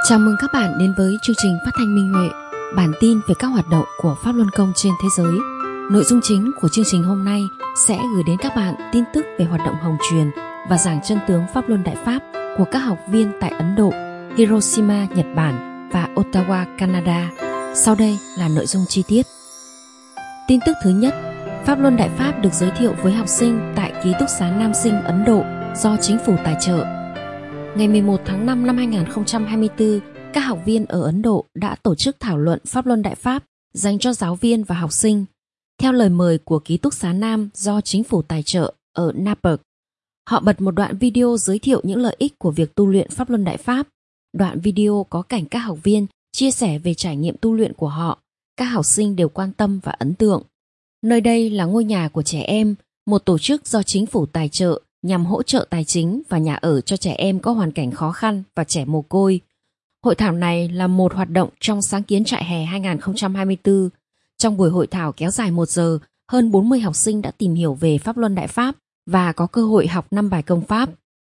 Chào mừng các bạn đến với chương trình phát thanh Minh Huệ, bản tin về các hoạt động của Pháp Luân Công trên thế giới. Nội dung chính của chương trình hôm nay sẽ gửi đến các bạn tin tức về hoạt động hồng truyền và giảng chân tướng Pháp Luân Đại Pháp của các học viên tại Ấn Độ, Hiroshima, Nhật Bản và Ottawa, Canada. Sau đây là nội dung chi tiết. Tin tức thứ nhất, Pháp Luân Đại Pháp được giới thiệu với học sinh tại ký túc xá Nam Sinh Ấn Độ do chính phủ tài trợ. Ngày 11 tháng 5 năm 2024, các học viên ở Ấn Độ đã tổ chức thảo luận Pháp Luân Đại Pháp dành cho giáo viên và học sinh. Theo lời mời của ký túc xá Nam do chính phủ tài trợ ở Napak, họ bật một đoạn video giới thiệu những lợi ích của việc tu luyện Pháp Luân Đại Pháp. Đoạn video có cảnh các học viên chia sẻ về trải nghiệm tu luyện của họ. Các học sinh đều quan tâm và ấn tượng. Nơi đây là ngôi nhà của trẻ em, một tổ chức do chính phủ tài trợ nhằm hỗ trợ tài chính và nhà ở cho trẻ em có hoàn cảnh khó khăn và trẻ mồ côi. Hội thảo này là một hoạt động trong sáng kiến trại hè 2024. Trong buổi hội thảo kéo dài 1 giờ, hơn 40 học sinh đã tìm hiểu về Pháp Luân Đại Pháp và có cơ hội học 5 bài công pháp.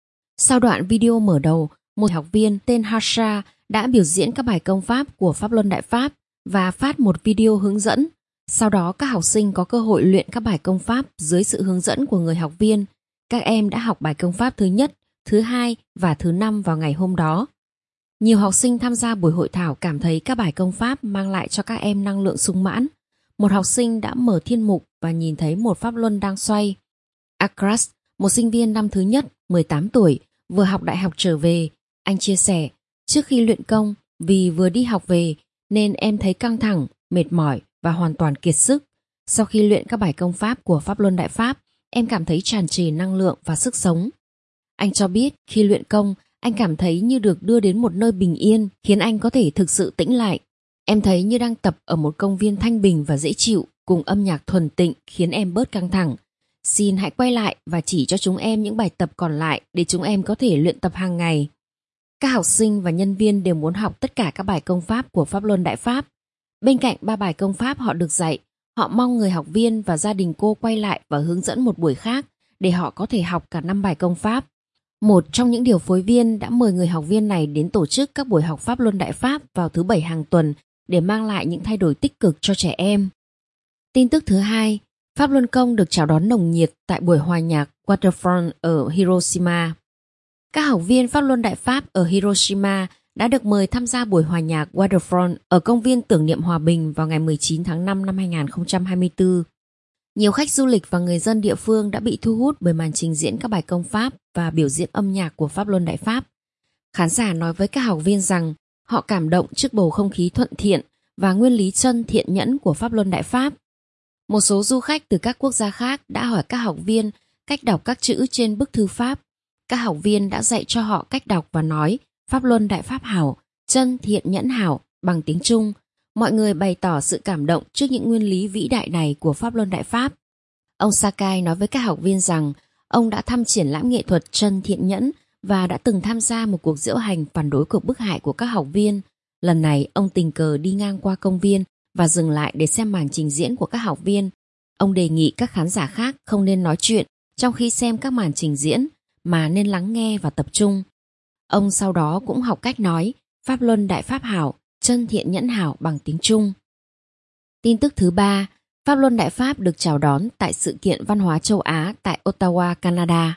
Sau đoạn video mở đầu, một học viên tên Harsha đã biểu diễn các bài công pháp của Pháp Luân Đại Pháp và phát một video hướng dẫn. Sau đó các học sinh có cơ hội luyện các bài công pháp dưới sự hướng dẫn của người học viên. Các em đã học bài công pháp thứ nhất, thứ hai và thứ 5 vào ngày hôm đó. Nhiều học sinh tham gia buổi hội thảo cảm thấy các bài công pháp mang lại cho các em năng lượng sung mãn. Một học sinh đã mở thiên mục và nhìn thấy một pháp luân đang xoay. Akras, một sinh viên năm thứ nhất, 18 tuổi, vừa học đại học trở về. Anh chia sẻ, trước khi luyện công, vì vừa đi học về nên em thấy căng thẳng, mệt mỏi và hoàn toàn kiệt sức. Sau khi luyện các bài công pháp của Pháp Luân Đại Pháp, em cảm thấy tràn trề năng lượng và sức sống. Anh cho biết khi luyện công, anh cảm thấy như được đưa đến một nơi bình yên, khiến anh có thể thực sự tĩnh lại. Em thấy như đang tập ở một công viên thanh bình và dễ chịu, cùng âm nhạc thuần tịnh khiến em bớt căng thẳng. Xin hãy quay lại và chỉ cho chúng em những bài tập còn lại để chúng em có thể luyện tập hàng ngày. Các học sinh và nhân viên đều muốn học tất cả các bài công pháp của Pháp Luân Đại Pháp. Bên cạnh 3 bài công pháp họ được dạy, họ mong người học viên và gia đình cô quay lại và hướng dẫn một buổi khác để họ có thể học cả 5 bài công pháp. Một trong những điều phối viên đã mời người học viên này đến tổ chức các buổi học Pháp Luân Đại Pháp vào thứ 7 hàng tuần để mang lại những thay đổi tích cực cho trẻ em. Tin tức thứ hai, Pháp Luân Công được chào đón nồng nhiệt tại buổi hòa nhạc Waterfront ở Hiroshima. Các học viên Pháp Luân Đại Pháp ở Hiroshima đã được mời tham gia buổi hòa nhạc Waterfront ở công viên tưởng niệm hòa bình vào ngày 19 tháng 5 năm 2024. Nhiều khách du lịch và người dân địa phương đã bị thu hút bởi màn trình diễn các bài công pháp và biểu diễn âm nhạc của Pháp Luân Đại Pháp. Khán giả nói với các học viên rằng họ cảm động trước bầu không khí thuận thiện và nguyên lý chân thiện nhẫn của Pháp Luân Đại Pháp. Một số du khách từ các quốc gia khác đã hỏi các học viên cách đọc các chữ trên bức thư pháp. Các học viên đã dạy cho họ cách đọc và nói Pháp Luân Đại Pháp hảo, chân thiện nhẫn hảo bằng tiếng Trung. Mọi người bày tỏ sự cảm động trước những nguyên lý vĩ đại này của Pháp Luân Đại Pháp. Ông Sakai nói với các học viên rằng ông đã thăm triển lãm nghệ thuật chân thiện nhẫn và đã từng tham gia một cuộc diễu hành phản đối cuộc bức hại của các học viên. Lần này ông tình cờ đi ngang qua công viên và dừng lại để xem màn trình diễn của các học viên. Ông đề nghị các khán giả khác không nên nói chuyện trong khi xem các màn trình diễn mà nên lắng nghe và tập trung. Ông sau đó cũng học cách nói Pháp Luân Đại Pháp hảo, chân thiện nhẫn hảo bằng tiếng Trung. Tin tức thứ ba, Pháp Luân Đại Pháp được chào đón tại sự kiện văn hóa châu Á tại Ottawa, Canada.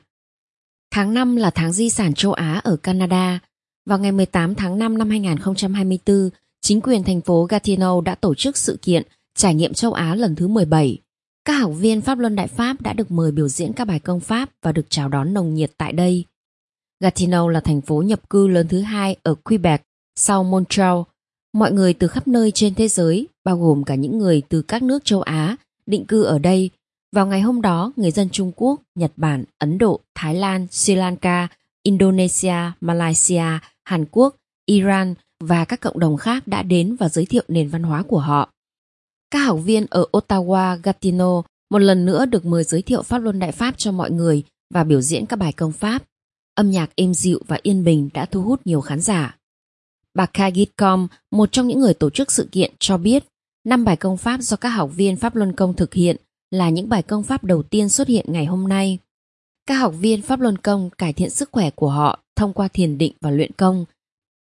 Tháng 5 là tháng di sản châu Á ở Canada. Vào ngày 18 tháng 5 năm 2024, chính quyền thành phố Gatineau đã tổ chức sự kiện Trải nghiệm châu Á lần thứ 17. Các học viên Pháp Luân Đại Pháp đã được mời biểu diễn các bài công pháp và được chào đón nồng nhiệt tại đây. Gatineau là thành phố nhập cư lớn thứ 2 ở Quebec sau Montreal. Mọi người từ khắp nơi trên thế giới, bao gồm cả những người từ các nước châu Á, định cư ở đây. Vào ngày hôm đó, người dân Trung Quốc, Nhật Bản, Ấn Độ, Thái Lan, Sri Lanka, Indonesia, Malaysia, Hàn Quốc, Iran và các cộng đồng khác đã đến và giới thiệu nền văn hóa của họ. Các học viên ở Ottawa, Gatineau một lần nữa được mời giới thiệu Pháp Luân Đại Pháp cho mọi người và biểu diễn các bài công pháp. Âm nhạc êm dịu và yên bình đã thu hút nhiều khán giả. Bà Kagitcom, một trong những người tổ chức sự kiện, cho biết 5 bài công pháp do các học viên Pháp Luân Công thực hiện là những bài công pháp đầu tiên xuất hiện ngày hôm nay. Các học viên Pháp Luân Công cải thiện sức khỏe của họ thông qua thiền định và luyện công.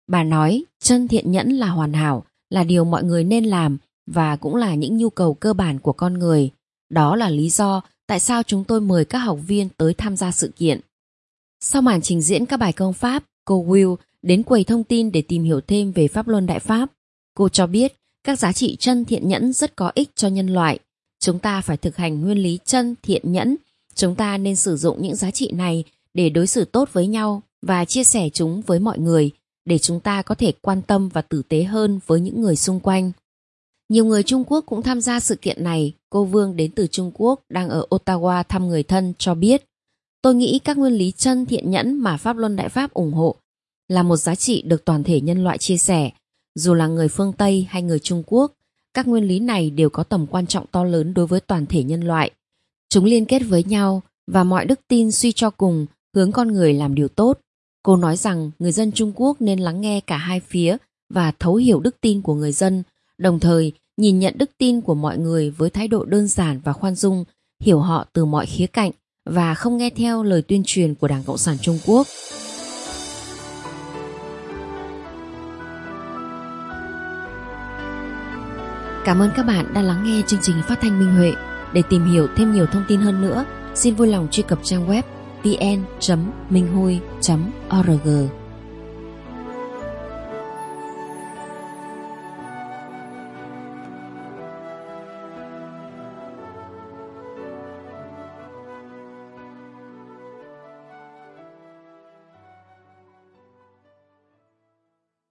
Bà nói chân thiện nhẫn là hoàn hảo, là điều mọi người nên làm và cũng là những nhu cầu cơ bản của con người. Đó là lý do tại sao chúng tôi mời các học viên tới tham gia sự kiện. Sau màn trình diễn các bài công pháp, cô Will đến quầy thông tin để tìm hiểu thêm về Pháp Luân Đại Pháp. Cô cho biết các giá trị chân thiện nhẫn rất có ích cho nhân loại. Chúng ta phải thực hành nguyên lý chân thiện nhẫn. Chúng ta nên sử dụng những giá trị này để đối xử tốt với nhau và chia sẻ chúng với mọi người, để chúng ta có thể quan tâm và tử tế hơn với những người xung quanh. Nhiều người Trung Quốc cũng tham gia sự kiện này. Cô Vương đến từ Trung Quốc, đang ở Ottawa thăm người thân, cho biết: tôi nghĩ các nguyên lý chân thiện nhẫn mà Pháp Luân Đại Pháp ủng hộ là một giá trị được toàn thể nhân loại chia sẻ. Dù là người phương Tây hay người Trung Quốc, các nguyên lý này đều có tầm quan trọng to lớn đối với toàn thể nhân loại. Chúng liên kết với nhau và mọi đức tin suy cho cùng hướng con người làm điều tốt. Cô nói rằng người dân Trung Quốc nên lắng nghe cả hai phía và thấu hiểu đức tin của người dân, đồng thời nhìn nhận đức tin của mọi người với thái độ đơn giản và khoan dung, hiểu họ từ mọi khía cạnh và không nghe theo lời tuyên truyền của Đảng Cộng sản Trung Quốc. Cảm ơn các bạn đã lắng nghe chương trình phát thanh Minh Huệ. Để tìm hiểu thêm nhiều thông tin hơn nữa, xin vui lòng truy cập trang web vn.minhui.org.